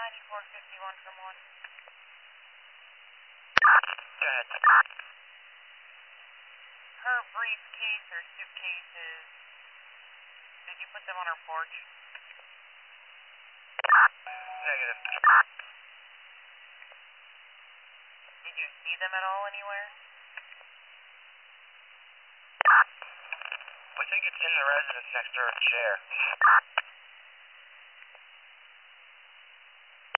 9451 from 1. Go ahead. Her briefcase or suitcases, did you put them on her porch? Negative. Did you see them at all anywhere? We think it's in the residence next to her chair.